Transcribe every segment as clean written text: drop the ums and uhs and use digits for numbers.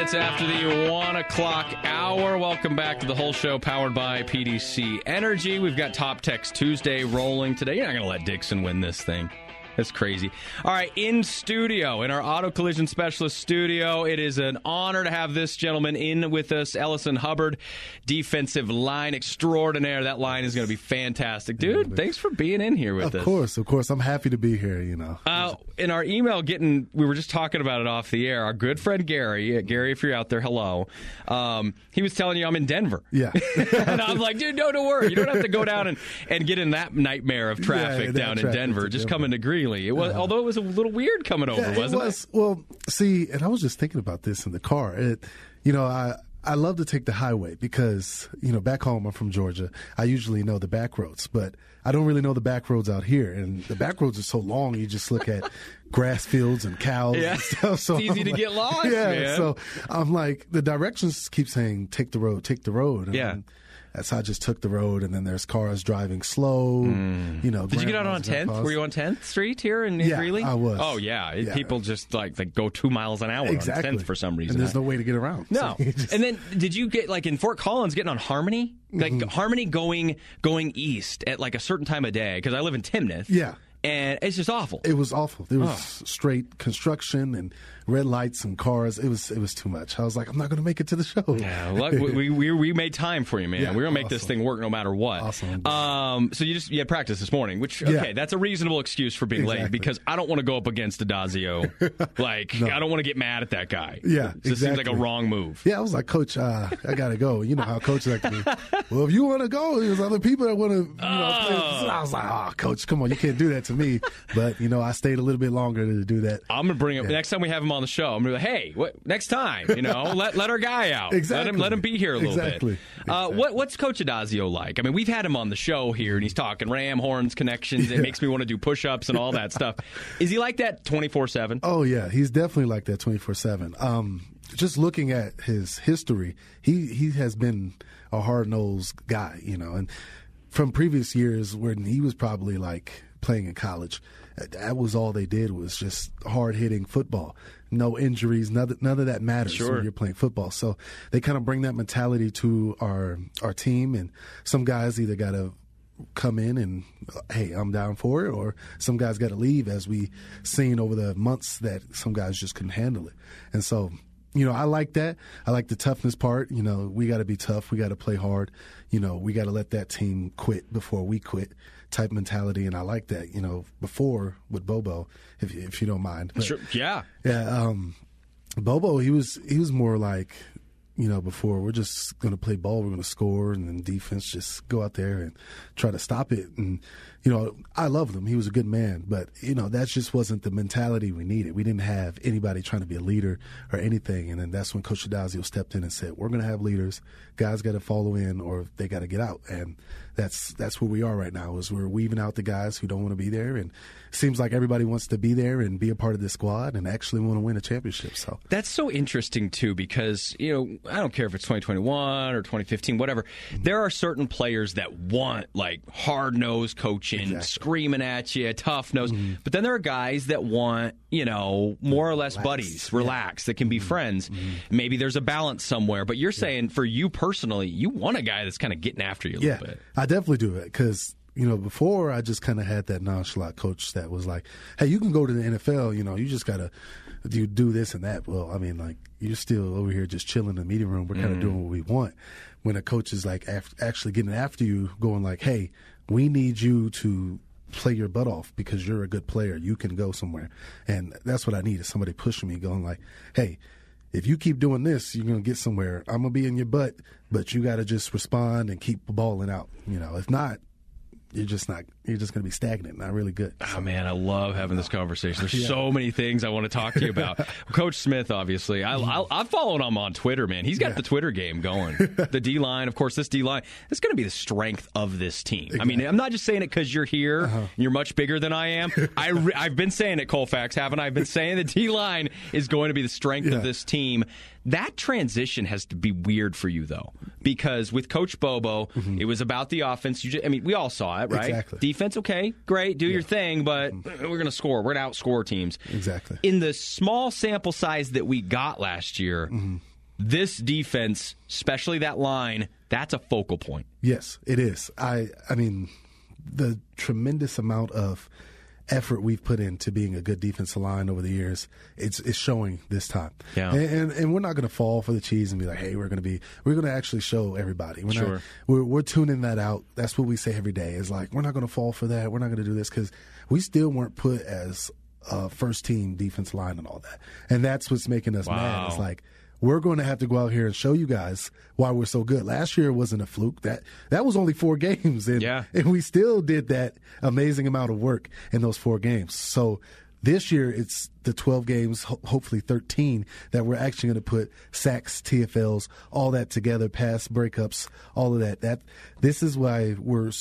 minutes after the 1 o'clock hour. Welcome back to the whole show powered by PDC Energy. We've got Top Text Tuesday rolling today. You're not going to let Dixon win this thing. That's crazy. All right, in studio, in our auto collision specialist studio, it is an honor to have this gentleman in with us, Ellison Hubbard, defensive line extraordinaire. That line is going to be fantastic. Dude, thanks for being in here with us. Of course. I'm happy to be here, In our email, we were just talking about it off the air. Our good friend Gary, if you're out there, hello. He was telling you I'm in Denver. Yeah. And I'm like, dude, no, don't worry. You don't have to go down and get in that nightmare of traffic down in Denver. Just come into Greeley. It was, although it was a little weird coming over, wasn't it? Well, see, and I was just thinking about this in the car. I love to take the highway because, back home I'm from Georgia. I usually know the back roads, but I don't really know the back roads out here. And the back roads are so long, you just look at grass fields and cows and stuff. So it's easy to get lost, man. So I'm like, the directions keep saying, take the road. And so I just took the road, and then there's cars driving slow. Did you get out on 10th? Were you on 10th Street here in Greeley? I was. Oh, yeah. People just they go 2 miles an hour on 10th for some reason. And there's no way to get around. No. And then did you get, in Fort Collins, getting on Harmony? Harmony going east at, a certain time of day? Because I live in Timnath. Yeah. And it's just awful. It was awful. There was straight construction and red lights and cars. It was too much. I was like, I'm not going to make it to the show. Yeah, we made time for you, man. Yeah, we're going to make this thing work no matter what. Awesome. So you had practice this morning, which, that's a reasonable excuse for being late because I don't want to go up against Adazio. I don't want to get mad at that guy. Yeah, It seems like a wrong move. Yeah, I was like, Coach, I got to go. You know how Coach like to be. Well, if you want to go, there's other people that want to play. I was like, Coach, come on, you can't do that to me. But, I stayed a little bit longer to do that. I'm going to bring up, next time we have him on the show, I'm going to be like, hey, next time, let our guy out. Exactly. Let him be here a little bit. What's Coach Adazio like? I mean, we've had him on the show here, and he's talking Ram horns connections. It makes me want to do push-ups and all that stuff. Is he like that 24/7? Oh, yeah. He's definitely like that 24/7. Just looking at his history, he has been a hard-nosed guy, and from previous years when he was probably playing in college, that was all they did was just hard-hitting football. No injuries, none of that matters when you're playing football. So they kind of bring that mentality to our team, and some guys either got to come in and, hey, I'm down for it, or some guys got to leave, as we seen over the months that some guys just couldn't handle it. And so, I like that. I like the toughness part. We got to be tough. We got to play hard. We got to let that team quit before we quit type mentality. And I like that, before with Bobo, if you don't mind. But, sure. Yeah. Yeah. Bobo, he was more like, before we're just going to play ball, we're going to score, and then defense just go out there and try to stop it. And, I loved him. He was a good man. But, that just wasn't the mentality we needed. We didn't have anybody trying to be a leader or anything. And then that's when Coach Adazio stepped in and said, we're going to have leaders. Guys got to follow in or they got to get out. And that's where we are right now, is we're weaving out the guys who don't want to be there. And it seems like everybody wants to be there and be a part of this squad and actually want to win a championship. So that's so interesting, too, because, I don't care if it's 2021 or 2015, whatever. There are certain players that want, hard-nosed coaching, screaming at you, tough nose. But then there are guys that want, more or less buddies, relax, that can be friends. Maybe there's a balance somewhere. But you're saying for you personally, you want a guy that's kind of getting after you a little bit. I definitely do it because, before I just kind of had that nonchalant coach that was like, hey, you can go to the NFL, you just got to do this and that. Well, I mean, you're still over here just chilling in the meeting room. We're kind of doing what we want. When a coach is actually getting after you, going hey, we need you to play your butt off because you're a good player. You can go somewhere. And that's what I need, is somebody pushing me, going hey, if you keep doing this, you're going to get somewhere. I'm going to be in your butt, but you got to just respond and keep balling out. If not, you're just going to be stagnant, not really good. Oh, man, I love having this conversation. There's so many things I want to talk to you about. Coach Smith, obviously. I've followed him on Twitter, man. He's got the Twitter game going. The D-line, of course, this D-line, it's going to be the strength of this team. Exactly. I mean, I'm not just saying it because you're here and you're much bigger than I am. I've been saying it, Colfax, haven't I? I've been saying the D-line is going to be the strength of this team. That transition has to be weird for you, though, because with Coach Bobo, it was about the offense. We all saw it, right? Exactly. Defense, okay, great, do your thing, but we're going to score. We're going to outscore teams. Exactly. In the small sample size that we got last year, this defense, especially that line, that's a focal point. Yes, it is. I mean, the tremendous amount of effort we've put into being a good defensive line over the years, it's showing this time. Yeah. And we're not going to fall for the cheese and be like, hey, we're going to actually show everybody. We're tuning that out. That's what we say every day. Is like, we're not going to fall for that. We're not going to do this, because we still weren't put as first team defensive line and all that. And that's what's making us mad. It's like, we're going to have to go out here and show you guys why we're so good. Last year wasn't a fluke. That was only 4 games, and we still did that amazing amount of work in those 4 games. So this year it's the 12 games, hopefully 13, that we're actually going to put sacks, TFLs, all that together, pass breakups, all of that. This is why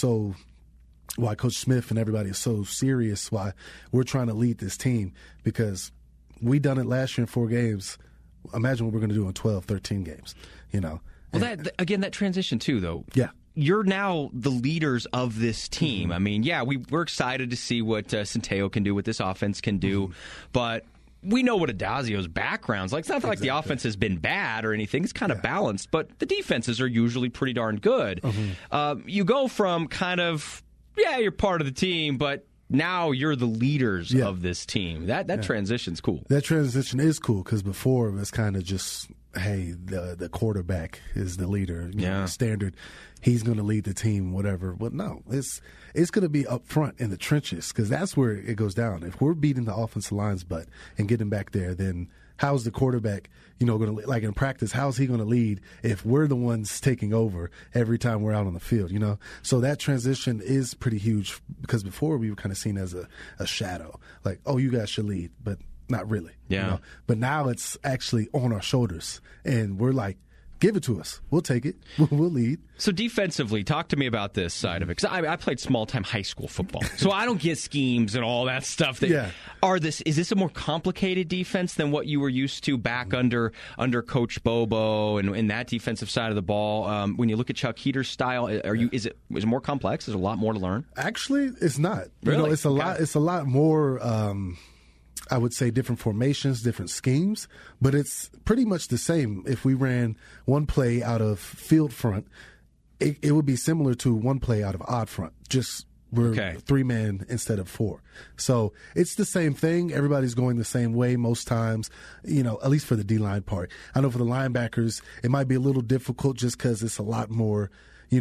why Coach Smith and everybody is so serious, why we're trying to lead this team, because we done it last year in 4 games. Imagine what we're going to do in 12, 13 games, Well, that transition too, though. Yeah. You're now the leaders of this team. Mm-hmm. I mean, we're excited to see what Centeio can do, what this offense can do, but we know what Adazio's background's like. It's not like the offense has been bad or anything. It's kind of balanced, but the defenses are usually pretty darn good. Mm-hmm. You go from kind of, you're part of the team, but now you're the leaders of this team. That transition's cool. That transition is cool, because before it was kind of just, hey, the quarterback is the leader. You know, standard. He's going to lead the team, whatever. But no, it's going to be up front in the trenches, because that's where it goes down. If we're beating the offensive line's butt and getting back there, then how's the quarterback, going to, like in practice, how's he going to lead if we're the ones taking over every time we're out on the field, So that transition is pretty huge, because before we were kind of seen as a shadow. Like, oh, you guys should lead, but not really. Yeah. But now it's actually on our shoulders, and we're like, give it to us. We'll take it. We'll lead. So defensively, talk to me about this side of it. Because I played small-time high school football. So I don't get schemes and all that stuff. Is this a more complicated defense than what you were used to back under Coach Bobo and that defensive side of the ball? When you look at Chuck Heater's style, is it more complex? Is there a lot more to learn? Actually, it's not. Really? It's a lot more I would say different formations, different schemes, but it's pretty much the same. If we ran one play out of field front, it would be similar to one play out of odd front, just we're 3-man instead of 4. So it's the same thing. Everybody's going the same way most times, at least for the D-line part. I know for the linebackers, it might be a little difficult just because it's a lot more,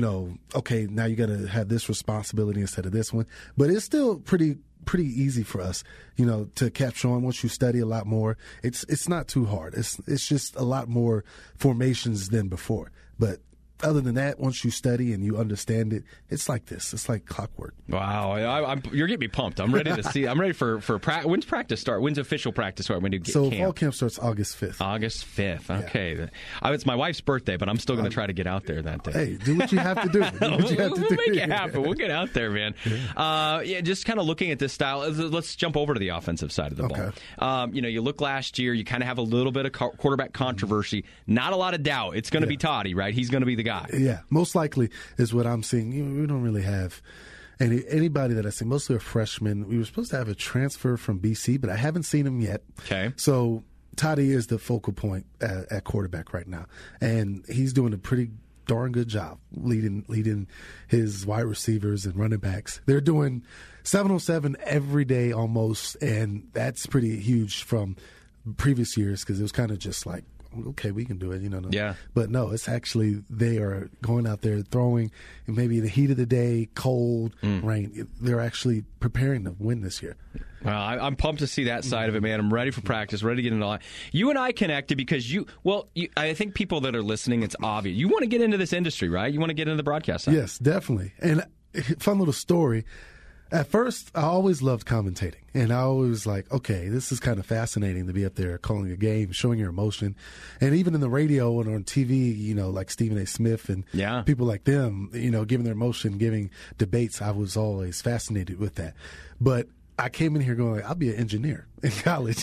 okay, now you got to have this responsibility instead of this one. But it's still pretty easy for us, to capture on once you study a lot more. It's not too hard. It's just a lot more formations than before. But other than that, once you study and you understand it, it's like this. It's like clockwork. Wow, you're getting me pumped. I'm ready to see. I'm ready for practice. When's practice start? When's official practice start? When do you get camp? Fall camp starts August 5th. August 5th. Okay. Yeah. It's my wife's birthday, but I'm still going to try to get out there that day. Hey, do what you have to do. We'll make it happen. We'll get out there, man. Just kind of looking at this style. Let's jump over to the offensive side of the ball. You look last year. You kind of have a little bit of quarterback controversy. Not a lot of doubt. It's going to be Toddy, right? He's going to be the guy. Yeah, most likely is what I'm seeing. We don't really have anybody that I see. Mostly a freshman. We were supposed to have a transfer from BC, but I haven't seen him yet. Okay. So Toddy is the focal point at quarterback right now, and he's doing a pretty darn good job leading his wide receivers and running backs. They're doing 7-on-7 every day almost, and that's pretty huge from previous years, because it was kind of just like, okay, we can do it, Yeah. But no, it's actually they are going out there throwing, and maybe in the heat of the day, cold, rain. They're actually preparing to win this year. Well, I'm pumped to see that side of it, man. I'm ready for practice, ready to get into it. You and I connected because I think people that are listening, it's obvious. You want to get into this industry, right? You want to get into the broadcast side. Yes, definitely. And fun little story. At first, I always loved commentating, and I always like, okay, this is kind of fascinating to be up there calling a game, showing your emotion, and even in the radio and on TV, like Stephen A. Smith and people like them, giving their emotion, giving debates. I was always fascinated with that, but I came in here going, I'll be an engineer in college.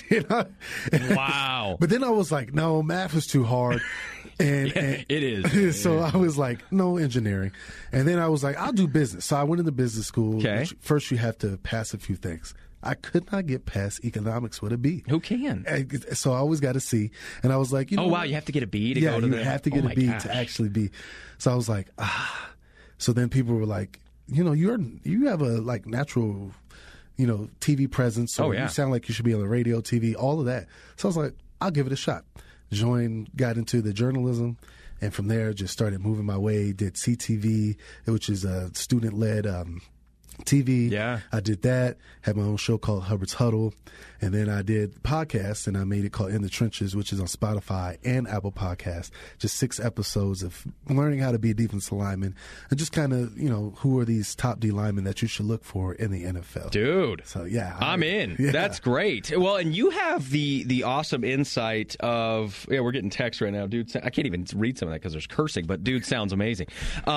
Wow. But then I was like, no, math is too hard. And it is. So I was like, no engineering. And then I was like, I'll do business. So I went into business school. Okay. First, you have to pass a few things. I could not get past economics with a B. Who can? So I always got a C. And I was like, oh, wow, you have to get a B to go to you have to get a B to actually be. So I was like, So then people were like, you have a like natural, TV presence. Or you sound like you should be on the radio, TV, all of that. So I was like, I'll give it a shot. Got into the journalism. And from there, just started moving my way, did CTV, which is a student-led TV. Yeah. I did that, had my own show called Hubbard's Huddle. And then I did podcasts, and I made it called In the Trenches, which is on Spotify and Apple Podcasts. Just 6 episodes of learning how to be a defensive lineman and just kind of, who are these top D linemen that you should look for in the NFL. Dude. So, yeah. I'm in. Yeah. That's great. Well, and you have the awesome insight of, we're getting text right now. Dude, I can't even read some of that because there's cursing, but dude sounds amazing.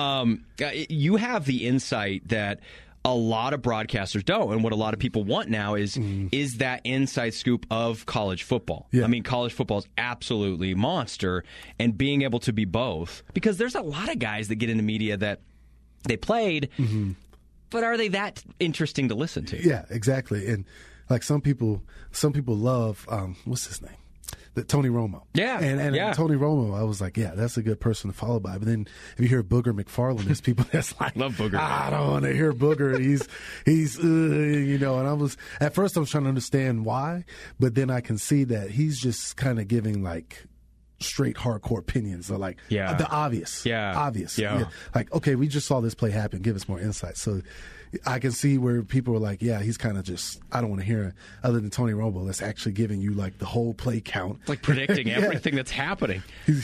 You have the insight that a lot of broadcasters don't, and what a lot of people want now is that inside scoop of college football. Yeah. I mean, college football is absolutely monster, and being able to be both, because there's a lot of guys that get into media that they played, but are they that interesting to listen to? Yeah, exactly. And like some people love what's his name? Tony Romo. Yeah. And Tony Romo, I was like, yeah, that's a good person to follow by. But then if you hear Booger McFarland, there's people that's like, love Booger. I don't want to hear Booger. He's and I was, at first I was trying to understand why, but then I can see that he's just kind of giving like straight hardcore opinions, or like the obvious. Yeah. Obvious. Yeah. Like, okay, we just saw this play happen. Give us more insight. So I can see where people are like, yeah, he's kind of just, I don't want to hear it, other than Tony Romo that's actually giving you like the whole play count. Like predicting everything that's happening.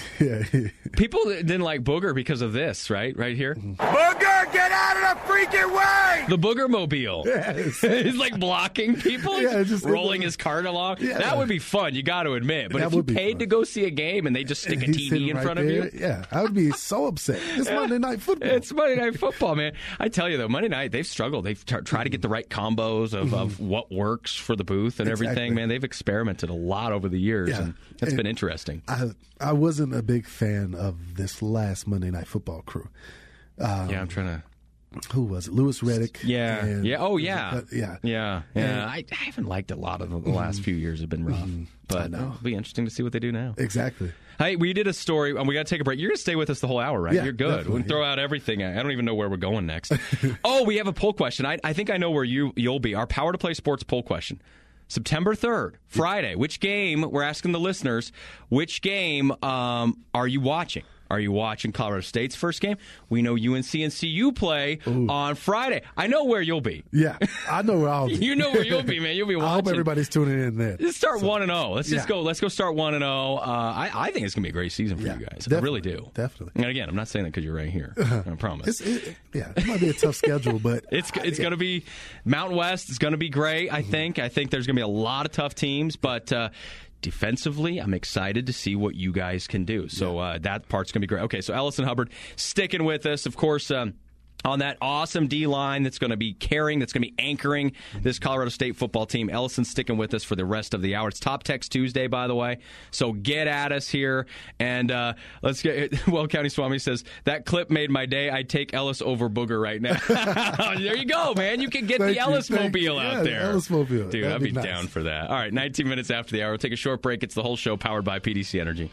People didn't like Booger because of this, right? Right here. Booger, get out of the freaking way! The Booger Mobile. Yes. He's like blocking people, just rolling his cart along. Yeah. That would be fun, you got to admit. But if you paid to go see a game and they just stick a TV in front of you. Yeah, I would be so upset. It's Monday Night Football. It's Monday Night Football, man. I tell you, though, Monday night, they've struggled. They've tried to get the right combos of what works for the booth and everything. Man, they've experimented a lot over the years, and it's been interesting. I wasn't a big fan of this last Monday Night Football crew. I'm trying to... Who was it? Lewis Reddick. Yeah. Oh, yeah. Yeah. I haven't liked a lot of the last few years have been rough. But it'll be interesting to see what they do now. Exactly. Hey, we did a story, and we got to take a break. You're going to stay with us the whole hour, right? Yeah, you're good. We can throw out everything. I don't even know where we're going next. We have a poll question. I think I know where you'll be. Our Power to Play Sports poll question. September 3rd, Friday. Which game, we're asking the listeners, which game are you watching? Are you watching Colorado State's first game? We know UNC and CU play on Friday. I know where you'll be. Yeah, I know where I'll be. You know where you'll be, man. You'll be watching. I hope everybody's tuning in there. Let's start 1-0. Let's just go. Let's go start 1-0. I think it's gonna be a great season for you guys. I really do. Definitely. And again, I'm not saying that because you're right here. I promise. It might be a tough schedule, but it's gonna be Mountain West. It's gonna be great. I think there's gonna be a lot of tough teams, but. Defensively, I'm excited to see what you guys can do. So that part's going to be great. Okay, so Ellison Hubbard sticking with us, of course, on that awesome D-line that's going to be carrying, that's going to be anchoring this Colorado State football team. Ellison's sticking with us for the rest of the hour. It's Top Text Tuesday, by the way, so get at us here. And let's get, well, County Swami says, that clip made my day. I'd take Ellis over Booger right now. There you go, man. You can get the Ellis Mobile out there. The Ellis Mobile. Dude, I'd be nice. Down for that. All right, 19 minutes after the hour. We'll take a short break. It's the whole show powered by PDC Energy.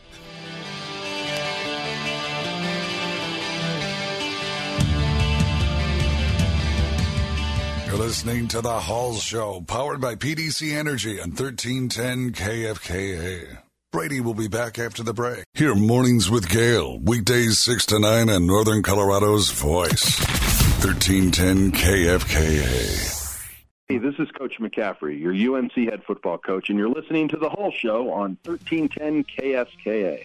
You're listening to The Hall Show, powered by PDC Energy on 1310 KFKA. Brady will be back after the break. Hear Mornings with Gale, weekdays 6 to 9 on Northern Colorado's voice. 1310 KFKA. Hey, this is Coach McCaffrey, your UNC head football coach, and you're listening to The Hall Show on 1310 KFKA.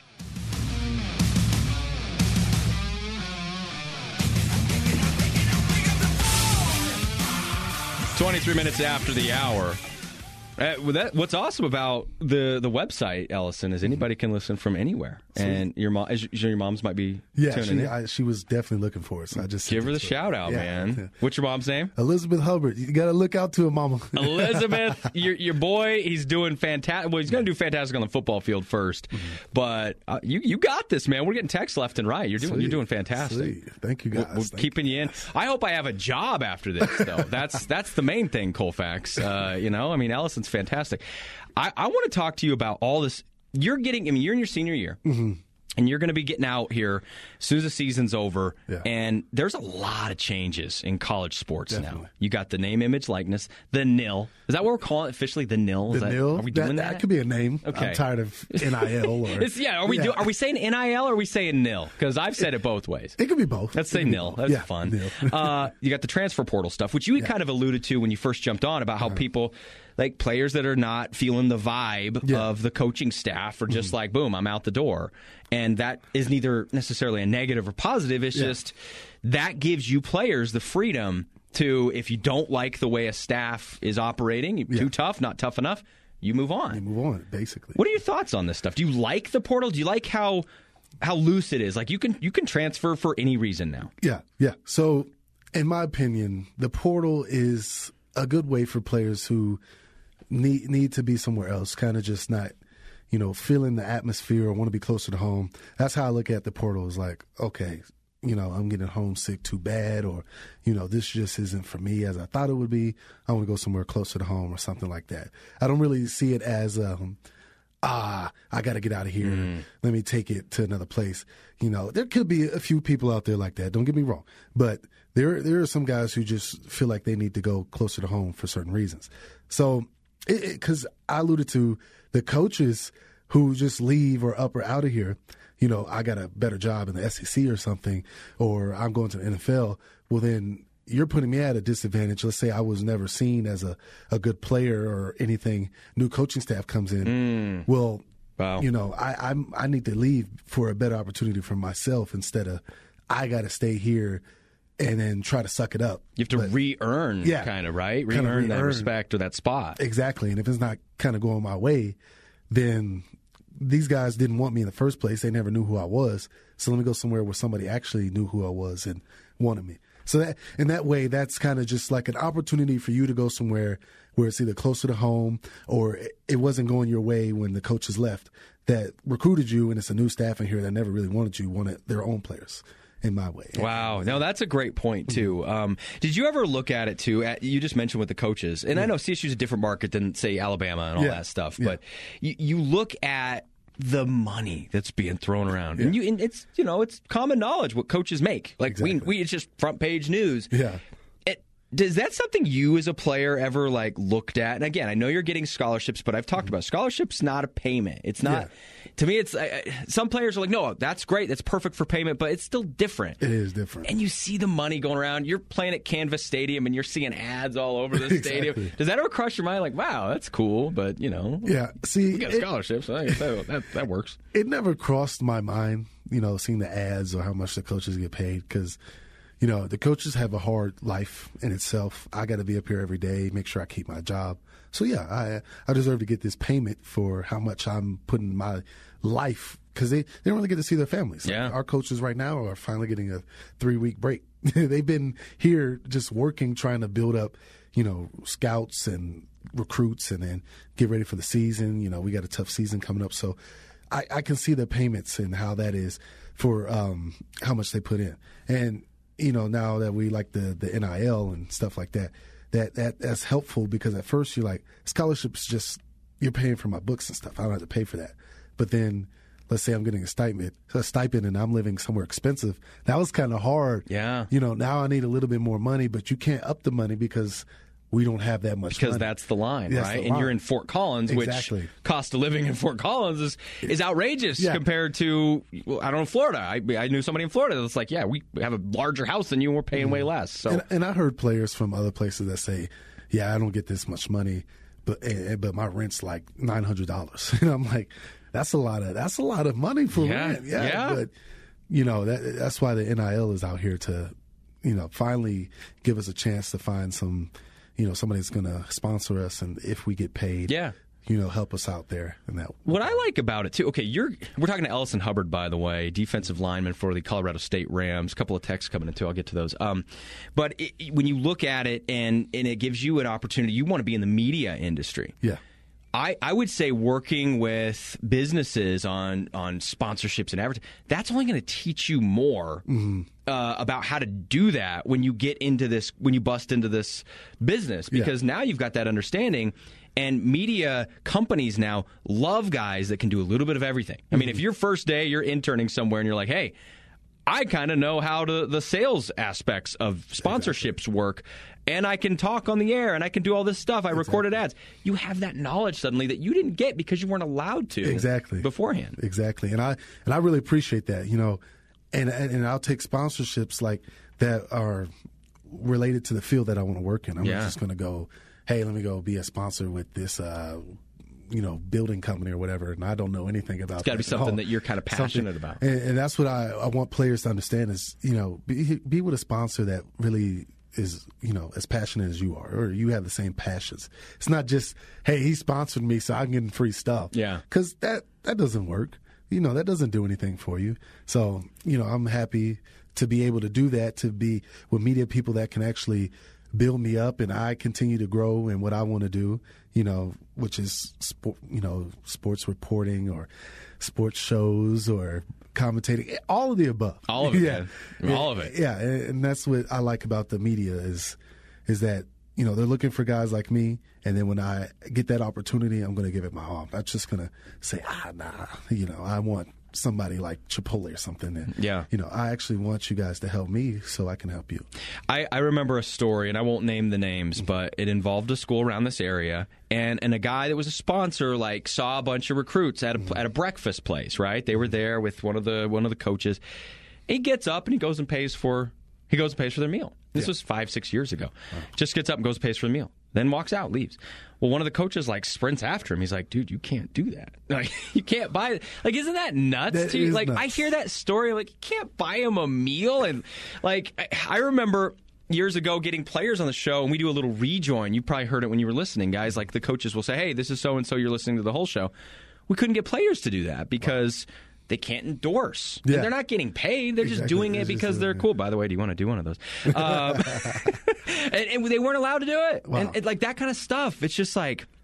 23 minutes after the hour. What's awesome about the website, Ellison, is anybody can listen from anywhere. Sweet. And your mom's might be tuning in. She was definitely looking for it. So I just give her the shout out, man. Yeah. What's your mom's name? Elizabeth Hubbard. You got to look out to her, mama. Elizabeth, your boy, he's doing fantastic. Well, he's going to do fantastic on the football field first, but you got this, man. We're getting texts left and right. You're doing fantastic. Sweet. Thank you, guys. We're keeping you in. I hope I have a job after this, though. That's the main thing, Colfax. Ellison's fantastic. I want to talk to you about all this. You're in your senior year. Mm-hmm. And you're going to be getting out here as soon as the season's over. Yeah. And there's a lot of changes in college sports now. You got the name, image, likeness, the NIL. Is that what we're calling it officially, the NIL? NIL? Are we doing that? That could be a name. Okay. I'm tired of NIL. Are we saying NIL or are we saying NIL? Because I've said it both ways. It could be both. Let's say NIL. That's fun. NIL. You got the transfer portal stuff, which you kind of alluded to when you first jumped on about how people, like players that are not feeling the vibe of the coaching staff are just like, boom, I'm out the door. And that is neither necessarily a negative or positive. It's just that gives you players the freedom to, if you don't like the way a staff is operating, too tough, not tough enough, you move on. You move on, basically. What are your thoughts on this stuff? Do you like the portal? Do you like how loose it is? Like you can transfer for any reason now. Yeah. So, in my opinion, the portal is a good way for players who need to be somewhere else, kind of just not, feeling the atmosphere or want to be closer to home. That's how I look at the portal. Is like, okay, I'm getting homesick too bad, or, this just isn't for me as I thought it would be. I want to go somewhere closer to home or something like that. I don't really see it as, I got to get out of here. Let me take it to another place. There could be a few people out there like that. Don't get me wrong. But there are some guys who just feel like they need to go closer to home for certain reasons. So, because I alluded to the coaches who just leave or up or out of here, I got a better job in the SEC or something, or I'm going to the NFL. Well, then you're putting me at a disadvantage. Let's say I was never seen as a good player or anything. New coaching staff comes in. Well, wow. I need to leave for a better opportunity for myself instead of I got to stay here and then try to suck it up. You have to re-earn, kind of, right? Re-earn that respect or that spot. Exactly. And if it's not kind of going my way, then these guys didn't want me in the first place. They never knew who I was. So let me go somewhere where somebody actually knew who I was and wanted me. So that in that way, that's kind of just like an opportunity for you to go somewhere where it's either closer to home or it wasn't going your way when the coaches left that recruited you, and it's a new staff in here that never really wanted you, wanted their own players. In my way. Wow. Now, that's a great point, too. Did you ever look at it, too? You just mentioned with the coaches, and I know CSU is a different market than, say, Alabama and all that stuff, but you look at the money that's being thrown around, and it's it's common knowledge what coaches make. Like we it's just front page news. Yeah. Is that something you as a player ever looked at? And again, I know you're getting scholarships, but I've talked about scholarships, not a payment. It's not. Yeah. To me, it's some players are like, no, that's great, that's perfect for payment, but it's still different. It is different. And you see the money going around. You're playing at Canvas Stadium, and you're seeing ads all over the stadium. Does that ever cross your mind? Like, wow, that's cool, but yeah. See, we got scholarships. I guess that works. It never crossed my mind, seeing the ads or how much the coaches get paid because. The coaches have a hard life in itself. I got to be up here every day, make sure I keep my job. So, yeah, I deserve to get this payment for how much I'm putting in my life because they don't really get to see their families. Yeah. Like our coaches right now are finally getting a 3-week break. They've been here just working, trying to build up, scouts and recruits and then get ready for the season. We got a tough season coming up. So I can see the payments and how that is for how much they put in. And now that we like the NIL and stuff like that's helpful because at first you're like, scholarships just, you're paying for my books and stuff. I don't have to pay for that. But then let's say I'm getting a stipend and I'm living somewhere expensive. That was kind of hard. Yeah. Now I need a little bit more money, but you can't up the money because we don't have that much money. That's the line, right? And you're in Fort Collins, which cost of living in Fort Collins is outrageous compared to, I don't know, Florida. I knew somebody in Florida that's like, we have a larger house than you and we're paying way less. So, and I heard players from other places that say, I don't get this much money, but my rent's like $900. And I'm like, that's a lot of money for rent. Yeah. But, that's why the NIL is out here to, finally give us a chance to find some somebody's going to sponsor us, and if we get paid, help us out there. And that. What I like about it too. Okay, we're talking to Ellison Hubbard, by the way, defensive lineman for the Colorado State Rams. A couple of texts coming in too. I'll get to those. But when you look at it, and it gives you an opportunity, you want to be in the media industry. Yeah. I would say working with businesses on sponsorships and advertising, that's only going to teach you more about how to do that when you get into this, when you bust into this business, because now you've got that understanding. And media companies now love guys that can do a little bit of everything. I mean, if your first day you're interning somewhere and you're like, hey, I kind of know how the sales aspects of sponsorships work, and I can talk on the air, and I can do all this stuff. I recorded ads. You have that knowledge suddenly that you didn't get because you weren't allowed to beforehand. Exactly, and I really appreciate that. And I'll take sponsorships like that are related to the field that I want to work in. I'm not just going to go, hey, let me go be a sponsor with this building company or whatever, and I don't know anything about. It's got to be something that you're kind of passionate about, and that's what I want players to understand is be with a sponsor that really is as passionate as you are, or you have the same passions. It's not just, hey, he sponsored me so I'm getting free stuff. Yeah, because that doesn't work. That doesn't do anything for you. So I'm happy to be able to do that, to be with media people that can actually build me up, and I continue to grow in what I want to do, which is sports reporting or sports shows or commentating, all of the above. All of it, all of it. Yeah, and that's what I like about the media is that, they're looking for guys like me, and then when I get that opportunity, I'm going to give it my all. I'm not just going to say, nah, I want somebody like Chipotle or something. And, I actually want you guys to help me so I can help you. I remember a story, and I won't name the names, but it involved a school around this area, and a guy that was a sponsor saw a bunch of recruits at a breakfast place, right? They were there with one of the coaches. He gets up and he goes and pays for their meal. This was 5-6 years ago. Just gets up and goes and pays for the meal. Then walks out, leaves. Well, one of the coaches sprints after him. He's like, dude, you can't do that. You can't buy it. Isn't that nuts? Nuts. I hear that story. You can't buy him a meal. And I remember years ago getting players on the show, and we do a little rejoin. You probably heard it when you were listening, guys. The coaches will say, hey, this is so-and-so. You're listening to the whole show. We couldn't get players to do that because they can't endorse. Yeah. And they're not getting paid. They're just doing it because they're cool. By the way, do you want to do one of those? And they weren't allowed to do it. Wow. And that kind of stuff. It's just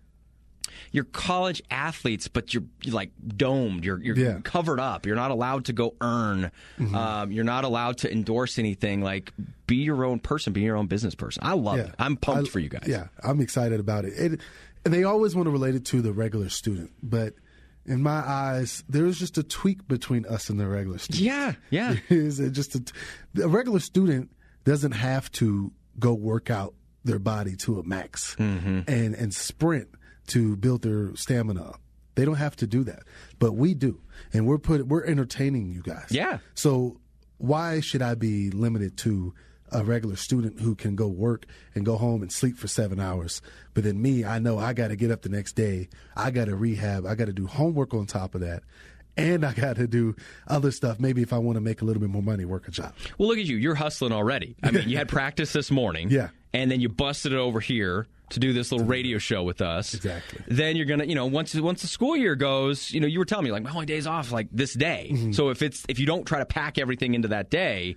you're college athletes, but you're domed. You're covered up. You're not allowed to go earn. Mm-hmm. You're not allowed to endorse anything. Be your own person. Be your own business person. I love it. I'm pumped for you guys. Yeah, I'm excited about it. And they always want to relate it to the regular student, but in my eyes, there's just a tweak between us and the regular student. Yeah. Is just a regular student doesn't have to go work out their body to a max and sprint to build their stamina up. They don't have to do that, but we do, and we're entertaining you guys. Yeah. So why should I be limited to a regular student who can go work and go home and sleep for 7 hours? But then me, I know I got to get up the next day. I got to rehab. I got to do homework on top of that. And I got to do other stuff. Maybe if I want to make a little bit more money, work a job. Well, look at you. You're hustling already. I mean, you had practice this morning. Yeah. And then you busted it over here to do this little radio show with us. Exactly. Then you're going to, once the school year goes, you were telling me, my only day's off, this day. Mm-hmm. So if you don't try to pack everything into that day,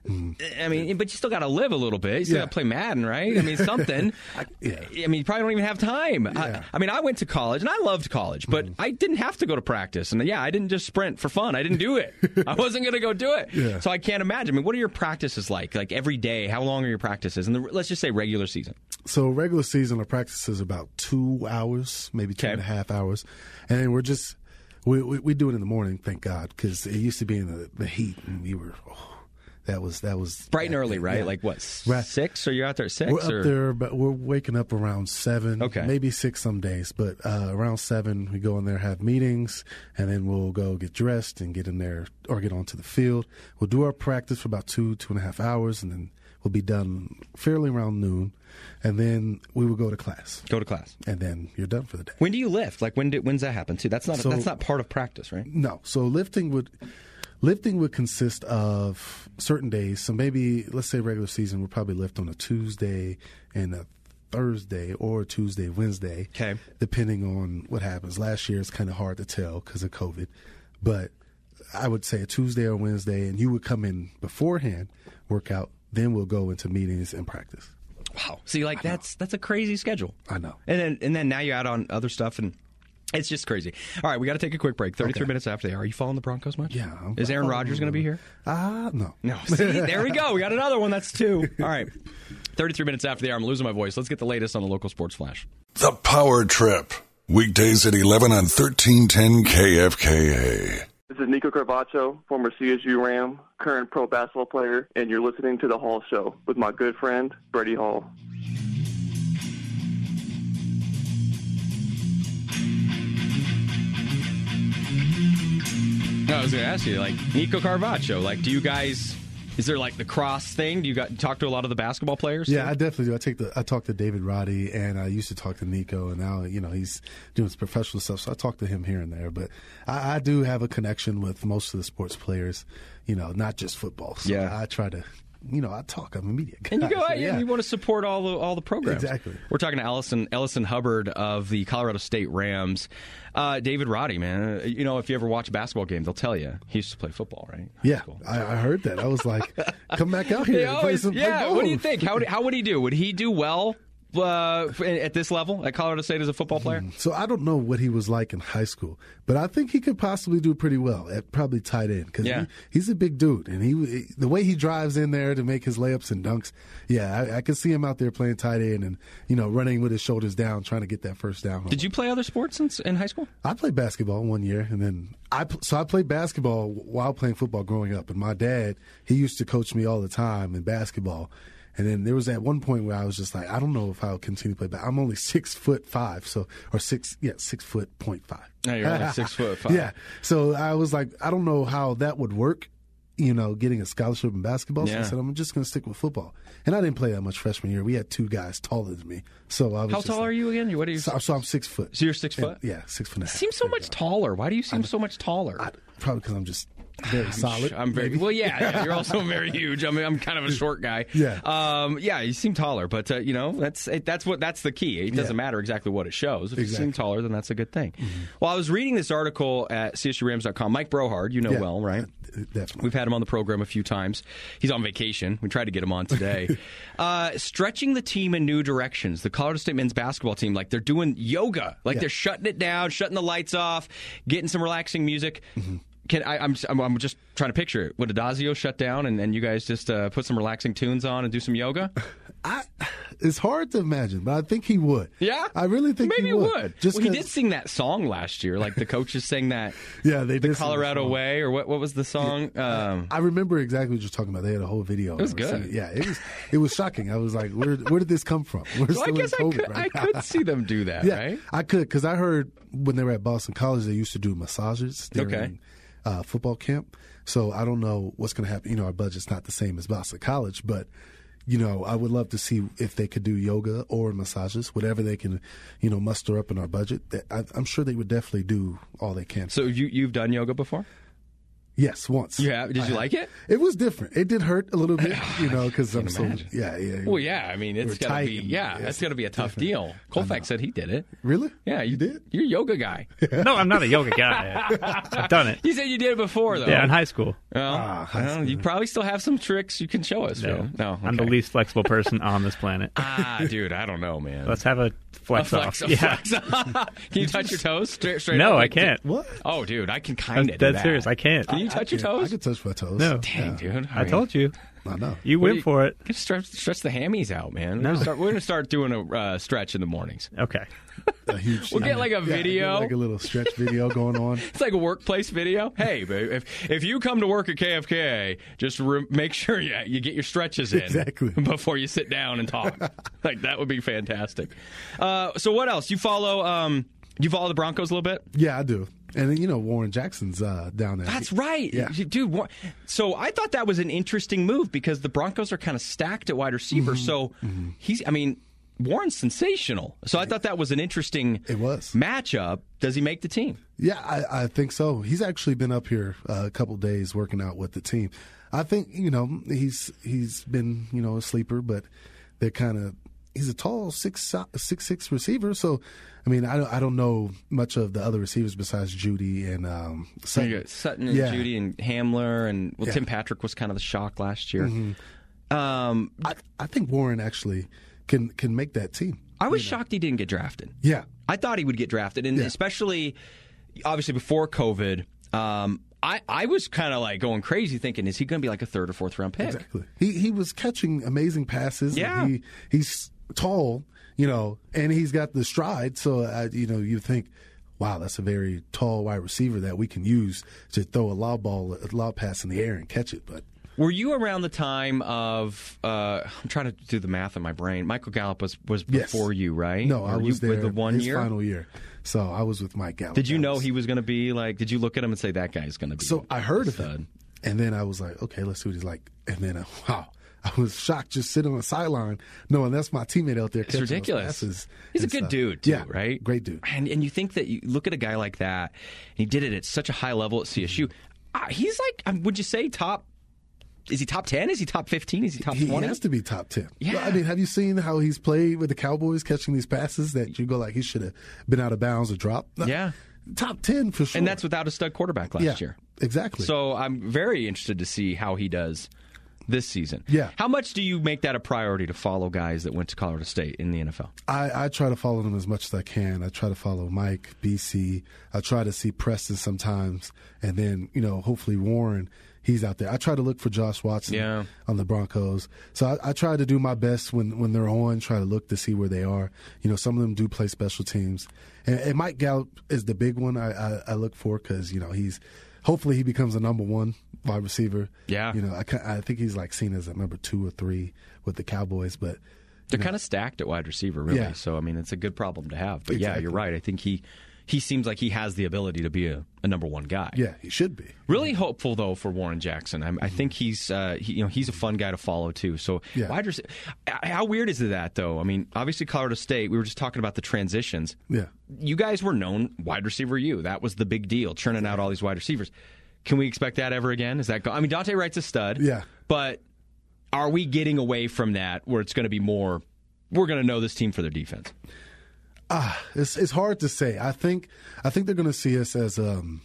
I mean, but you still got to live a little bit. You still got to play Madden, right? I mean, something. I mean, you probably don't even have time. Yeah. I mean, I went to college, and I loved college, but I didn't have to go to practice. And, I didn't just sprint for fun. I didn't do it. I wasn't going to go do it. Yeah. So I can't imagine. I mean, what are your practices like? Every day, how long are your practices? And let's just say regular season. So regular season, our practice is about 2 hours, maybe 2.5 hours. And then we're just we do it in the morning, thank God, because it used to be in the heat, and we were that was bright and early, right? Yeah. 6? Or you're out there at 6? We're up there, but we're waking up around 7. Okay, maybe 6 some days, but around 7 we go in there, have meetings, and then we'll go get dressed and get in there or get onto the field. We'll do our practice for about 2.5 hours, and then we'll be done fairly around noon, and then we will go to class. And then you're done for the day. When do you lift? When's that happen too? That's not part of practice, right? No. So lifting would consist of certain days. So maybe, let's say regular season, we'll probably lift on a Tuesday and a Thursday or Tuesday, Wednesday, depending on what happens. Last year, it's kind of hard to tell because of COVID, but I would say a Tuesday or Wednesday, and you would come in beforehand, work out, then we'll go into meetings and practice. Wow. See, like that's a crazy schedule. I know. And then now you add on other stuff, and it's just crazy. All right, we got to take a quick break. 33 minutes after they are. Are you following the Broncos much? Yeah. Is Aaron Rodgers going to be here? No. No. See, there we go. We got another one. That's 2. All right. 33 minutes after the hour. I'm losing my voice. Let's get the latest on the local sports flash. The Power Trip. Weekdays at 11 on 1310 KFKA. This is Nico Carvacho, former CSU Ram, current pro basketball player, and you're listening to The Hall Show with my good friend, Brady Hall. I was going to ask you, like, Nico Carvacho, like, do you guys, is there like the cross thing? Do you talk to a lot of the basketball players? Yeah, too? I definitely do. I talk to David Roddy, and I used to talk to Nico, and now, he's doing his professional stuff, so I talk to him here and there. But I do have a connection with most of the sports players, not just football. So yeah. I try to, I talk. I'm a media guy. And you go, so, you want to support all the programs. Exactly. We're talking to Ellison Hubbard of the Colorado State Rams. David Roddy, man, if you ever watch a basketball game, they'll tell you he used to play football, right? Yeah, I heard that. I was like, come back out here and play some football. What do you think? How would he do? Would he do well at this level at Colorado State as a football player? So I don't know what he was like in high school, but I think he could possibly do pretty well at probably tight end because he's a big dude, and the way he drives in there to make his layups and dunks, I could see him out there playing tight end and running with his shoulders down, trying to get that first down. Did you play other sports in high school? I played basketball 1 year, and then I played basketball while playing football growing up, and my dad, he used to coach me all the time in basketball. And then there was at one point where I was just like, I don't know if I'll continue to play basketball. I'm only 6'5", 6'0.5". No, you're only 6'5". Yeah. So I was like, I don't know how that would work, getting a scholarship in basketball. So I said, I'm just going to stick with football. And I didn't play that much freshman year. We had 2 guys taller than me. So I was How tall are you again? What are you? So I'm 6 foot. So you're 6 foot? Yeah, 6'5". Seems so much taller. Why do you seem so much taller? Probably because I'm just very solid. I'm very well. Yeah. You're also very huge. I mean, I'm kind of a short guy. Yeah. You seem taller, but that's the key. It doesn't matter exactly what it shows. If you seem taller, then that's a good thing. Mm-hmm. Well, I was reading this article at CSURams.com. Mike Brohard, well, right? Definitely. We've had him on the program a few times. He's on vacation. We tried to get him on today. Stretching the team in new directions. The Colorado State men's basketball team, like they're doing yoga, like they're shutting it down, shutting the lights off, getting some relaxing music. Mm-hmm. I'm just trying to picture it. Would Adazio shut down and you guys just put some relaxing tunes on and do some yoga? It's hard to imagine, but I think he would. Yeah? I really think maybe he would. He did sing that song last year. Like the coaches sang that. Yeah, they did. The Colorado Way, or what was the song? I remember exactly what you're talking about. They had a whole video. It was good. Singing. Yeah, it was shocking. I was like, where did this come from? I guess I could see them do that, right? I could, because I heard when they were at Boston College, they used to do massages during football camp. So I don't know what's going to happen. Our budget's not the same as Boston College, but I would love to see if they could do yoga or massages, whatever they can, muster up in our budget. I'm sure they would definitely do all they can. So you've done yoga before? Yes, once. You have? Did you like it? It was different. It did hurt a little bit, because I'm so yeah. Well, yeah. I mean, it's got to be that's got to be a tough deal. Colfax said he did it. Really? Yeah, you did. You're a yoga guy. No, I'm not a yoga guy. I've done it. You said you did it before, though. Yeah, in high school. Well, you probably still have some tricks you can show us. No, no. Okay. I'm the least flexible person on this planet. Dude, I don't know, man. Let's have a flex off. Yeah. Can you touch your toes straight No, up? I can't. What? Oh, dude, I can kind of do That's that. serious. I can't. Can you touch your toes? I can touch my toes. No. Dang, dude. I told you. I know. You went for it. Just stretch the hammies out, man. No. We're going to start doing a stretch in the mornings. Okay. A huge. We'll get like a video. Like a little stretch video going on. It's like a workplace video. Hey, babe, if you come to work at KFKA, just make sure you get your stretches in exactly before you sit down and talk. Like that would be fantastic. So what else? You follow the Broncos a little bit? Yeah, I do. And then, Warren Jackson's down there. That's right. Yeah. Dude, so I thought that was an interesting move because the Broncos are kind of stacked at wide receiver. Mm-hmm. So Warren's sensational. So I thought that was an interesting matchup. Does he make the team? Yeah, I think so. He's actually been up here a couple days working out with the team. I think, he's been, a sleeper, but they're kind of he's a tall 6'6" receiver. So, I mean, I don't know much of the other receivers besides Judy and Sutton. Sutton and Judy and Hamler and Tim Patrick was kind of the shock last year. I think Warren actually can make that team. I was shocked he didn't get drafted. Yeah, I thought he would get drafted, and especially obviously before COVID. I was kind of like going crazy thinking, is he going to be like a 3rd or 4th round pick? Exactly. He was catching amazing passes. Yeah. He's tall, and he's got the stride. So, you think, wow, that's a very tall wide receiver that we can use to throw a lob pass in the air and catch it. But were you around the time of? I'm trying to do the math in my brain. Michael Gallup was before you, right? No, I was there with the 1 his year, final year. So I was with Mike Gallup. Did you know he was going to be like? Did you look at him and say that guy's going to be? So I heard of him, and then I was like, okay, let's see what he's like. And then wow, I was shocked just sitting on the sideline knowing that's my teammate out there. It's ridiculous. He's a good dude, too, right? Great dude. And you think that you look at a guy like that, and he did it at such a high level at CSU. He's like, would you say top? Is he top 10? Is he top 15? Is he top 20? He has to be top 10. Yeah. I mean, have you seen how he's played with the Cowboys catching these passes that you go like he should have been out of bounds or dropped? Yeah. Top 10 for sure. And that's without a stud quarterback last year. Exactly. So I'm very interested to see how he does this season. Yeah. How much do you make that a priority to follow guys that went to Colorado State in the NFL? I try to follow them as much as I can. I try to follow Mike, BC. I try to see Preston sometimes. And then, hopefully Warren. He's out there. I try to look for Josh Watson on the Broncos. So I try to do my best when they're on, try to look to see where they are. Some of them do play special teams. And Mike Gallup is the big one I look for because, hopefully he becomes a number 1 wide receiver. Yeah. I think he's like seen as a number 2 or 3 with the Cowboys. But they're kind of stacked at wide receiver, really. Yeah. So, I mean, it's a good problem to have. But, exactly. You're right. I think he seems like he has the ability to be a number 1 guy. Yeah, he should be. Really hopeful though for Warren Jackson. I think he's he's a fun guy to follow too. So wide receiver, how weird is that though? I mean, obviously Colorado State. We were just talking about the transitions. Yeah, you guys were known wide receiver. That was the big deal, churning out all these wide receivers. Can we expect that ever again? Is that? I mean, Dante Wright's a stud. Yeah, but are we getting away from that where it's going to be more? We're going to know this team for their defense. It's hard to say. I think they're going to see us as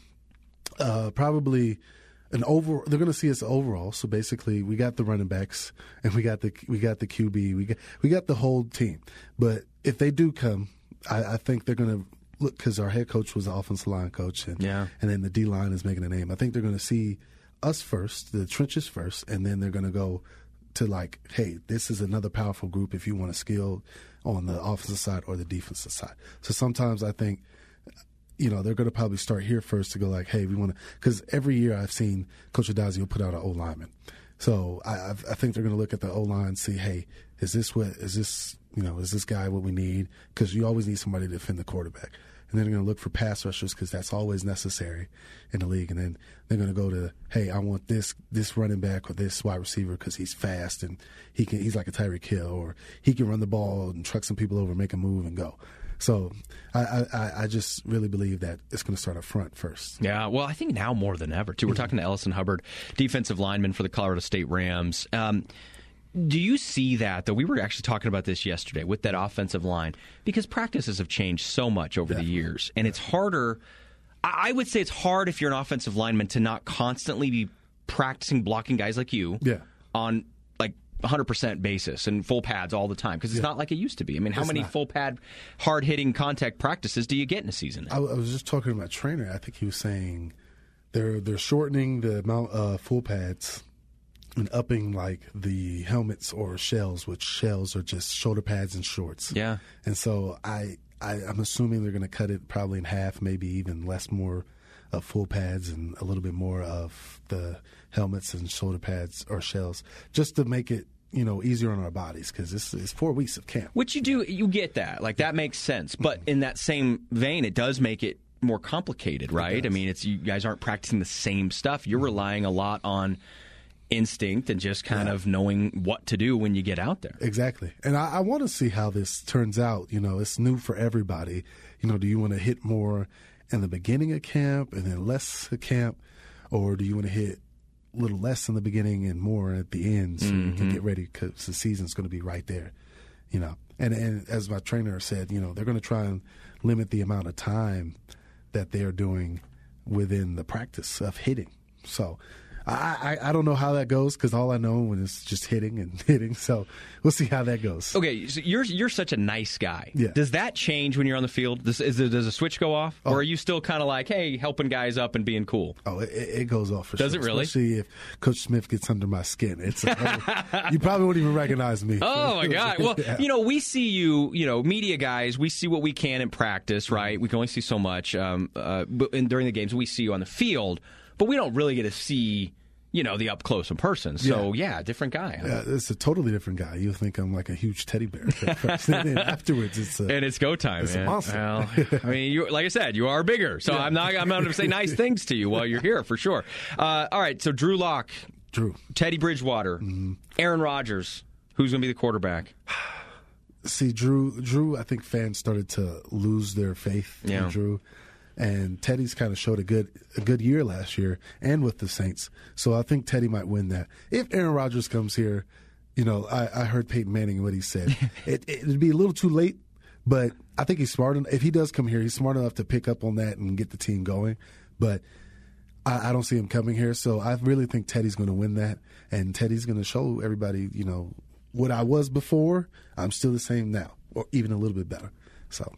probably an over. They're going to see us overall. So basically, we got the running backs and we got the QB. We got the whole team. But if they do come, I think they're going to look because our head coach was the offensive line coach, and then the D line is making a name. I think they're going to see us first, the trenches first, and then they're going to go to like, hey, this is another powerful group if you want a skill on the offensive side or the defensive side. So sometimes I think, they're going to probably start here first to go like, hey, we want to, because every year I've seen Coach Adazio put out an O-lineman. So I think they're going to look at the O-line and see, hey, is this guy what we need? Because you always need somebody to defend the quarterback. And then they're going to look for pass rushers because that's always necessary in the league. And then they're going to go to, hey, I want this running back or this wide receiver because he's fast and he's like a Tyreek Hill, or he can run the ball and truck some people over, make a move and go. So I just really believe that it's going to start up front first. Yeah, well, I think now more than ever, too. We're talking to Ellison Hubbard, defensive lineman for the Colorado State Rams. Do you see that, though? We were actually talking about this yesterday with that offensive line because practices have changed so much over the years, and it's harder. I would say it's hard if you're an offensive lineman to not constantly be practicing blocking guys like you on like 100% basis and full pads all the time because it's not like it used to be. I mean, how many full pad, hard-hitting contact practices do you get in a season? I was just talking to my trainer. I think he was saying they're shortening the amount of full pads and upping like the helmets or shells, which shells are just shoulder pads and shorts. Yeah. And so I'm assuming they're going to cut it probably in half, maybe even more of full pads and a little bit more of the helmets and shoulder pads or shells, just to make it easier on our bodies because it's 4 weeks of camp. Which you get that. Like, that makes sense. But in that same vein, it does make it more complicated, right? I mean, you guys aren't practicing the same stuff. You're relying a lot on instinct and just kind of knowing what to do when you get out there. Exactly. And I want to see how this turns out. It's new for everybody. Do you want to hit more in the beginning of camp and then less at camp, or do you want to hit a little less in the beginning and more at the end so you can get ready because the season's going to be right there? And as my trainer said, they're going to try and limit the amount of time that they are doing within the practice of hitting. So I don't know how that goes because all I know is just hitting and hitting. So we'll see how that goes. Okay, so you're such a nice guy. Yeah. Does that change when you're on the field? Does a switch go off? Or are you still kind of like, hey, helping guys up and being cool? Oh, it goes off for sure. Does it really? Especially if Coach Smith gets under my skin. You probably won't even recognize me. Oh, my God. Well, yeah. We see you, media guys, we see what we can in practice, right? We can only see so much. And during the games, we see you on the field, but we don't really get to see the up close in person. So, different guy. Yeah, it's a totally different guy. You think I'm like a huge teddy bear. And then afterwards, it's go time, it's man. a monster. Well, I mean, like I said, you are bigger. So I'm not going to say nice things to you while you're here, for sure. All right, so Drew Lock, Teddy Bridgewater, Aaron Rodgers. Who's going to be the quarterback? See, Drew, I think fans started to lose their faith in Drew. And Teddy's kind of showed a good year last year and with the Saints. So I think Teddy might win that. If Aaron Rodgers comes here, I heard Peyton Manning what he said. It'd be a little too late, but I think he's smart enough. If he does come here, he's smart enough to pick up on that and get the team going. But I don't see him coming here. So I really think Teddy's going to win that. And Teddy's going to show everybody, what I was before, I'm still the same now, or even a little bit better. So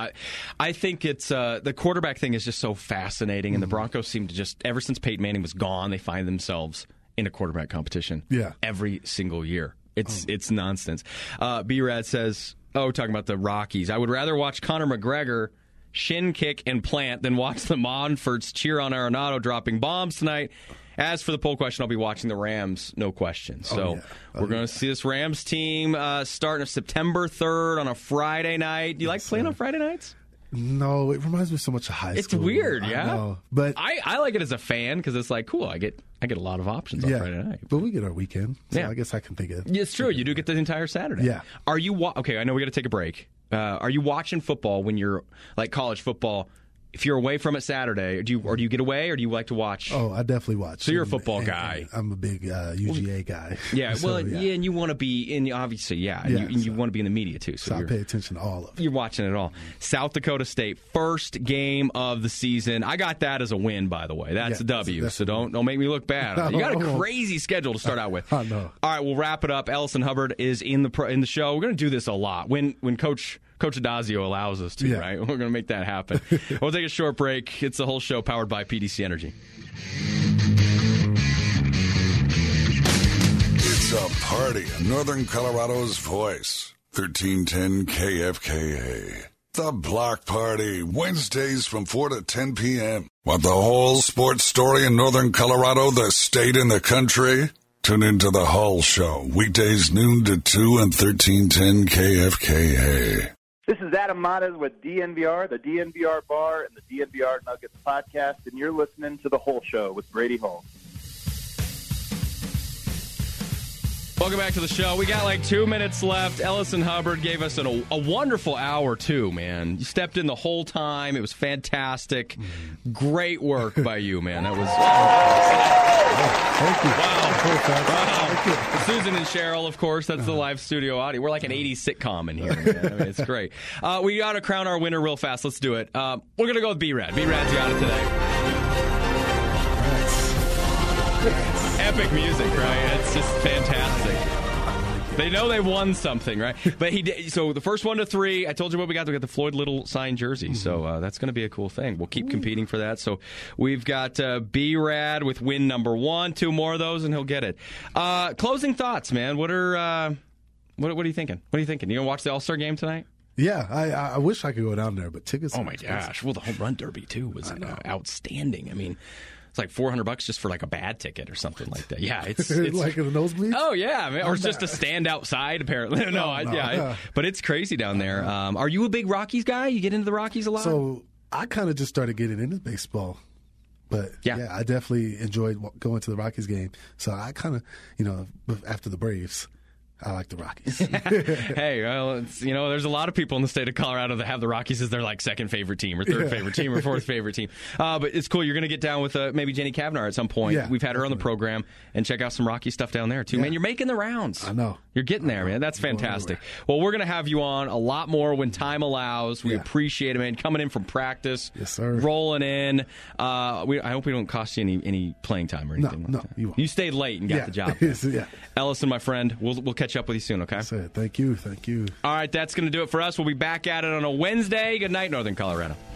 I think it's the quarterback thing is just so fascinating, and the Broncos seem to just, ever since Peyton Manning was gone, they find themselves in a quarterback competition every single year. It's nonsense. B-Rad says, talking about the Rockies, I would rather watch Conor McGregor shin kick and plant than watch the Monforts cheer on Arenado dropping bombs tonight. As for the poll question, I'll be watching the Rams, no question. So we're going to see this Rams team starting September 3rd on a Friday night. Do you like playing on Friday nights? No, it reminds me so much of high school. It's weird, yeah. I know, but I like it as a fan because it's like, cool, I get a lot of options on Friday night. But we get our weekend, so I guess I can think of it. It's true. You do get the entire Saturday. Yeah. Are you okay, I know we got to take a break. Are you watching football when you're, like college football, if you're away from it Saturday, do you get away, or do you like to watch? Oh, I definitely watch. So you're a football guy. I'm a big UGA guy. Yeah, well, and you want to be in, obviously, and you want to be in the media too. So I pay attention to all of it. You're watching it all. South Dakota State, first game of the season. I got that as a win, by the way. That's a W. So don't make me look bad. You got a crazy schedule to start out with. I know. All right, we'll wrap it up. Ellison Hubbard is in the show. We're going to do this a lot when Coach Adazio allows us to, right? We're going to make that happen. We'll take a short break. It's the whole show powered by PDC Energy. It's a party in Northern Colorado's voice. 1310 KFKA. The Block Party, Wednesdays from 4 to 10 p.m. Want the whole sports story in Northern Colorado, the state and the country? Tune into The Hull Show, weekdays noon to 2 and 1310 KFKA. This is Adam Matas with DNVR, the DNVR Bar, and the DNVR Nuggets podcast, and you're listening to The Whole Show with Brady Hall. Welcome back to the show. We got like 2 minutes left. Ellison Hubbard gave us a wonderful hour, too, man. You stepped in the whole time. It was fantastic. Great work by you, man. That was... Thank you. Wow. Susan and Cheryl, of course. That's the live studio audio. We're like an 80s sitcom in here, man. I mean, it's great. We got to crown our winner real fast. Let's do it. We're going to go with B-Rad. B-Rad's got it today. Epic music, right? It's just fantastic. They know they won something, right? But he did. So the first 1 to 3, I told you what we got. We got the Floyd Little signed jersey. So that's going to be a cool thing. We'll keep competing for that. So we've got B-Rad with win number 1. 2 more of those, and he'll get it. Closing thoughts, man. What are you thinking? What are you thinking? You going to watch the All-Star game tonight? Yeah, I wish I could go down there, but tickets. Oh my gosh! Well, the home run derby too was outstanding. I mean, it's like $400 just for like a bad ticket or something like that. Yeah, it's like in the nosebleeds. Oh yeah, man. Or it's just to stand outside. Apparently, but it's crazy down there. Are you a big Rockies guy? You get into the Rockies a lot. So I kind of just started getting into baseball. But, I definitely enjoyed going to the Rockies game. So I kind of, after the Braves, I like the Rockies. Hey, well, there's a lot of people in the state of Colorado that have the Rockies as their second favorite team or third favorite team or fourth favorite team. But it's cool. You're going to get down with maybe Jenny Kavnar at some point. Yeah, We've had her on the program and check out some Rocky stuff down there too. Yeah. Man, you're making the rounds. I know. You're getting there, man. That's fantastic. Well, we're going to have you on a lot more when time allows. We appreciate it, man. Coming in from practice. Yes, sir. Rolling in. I hope we don't cost you any playing time or anything. No, you won't. You stayed late and got the job. Yeah. Ellison, my friend, we'll catch up with you soon, okay? Thank you. All right, that's going to do it for us. We'll be back at it on a Wednesday. Good night, Northern Colorado.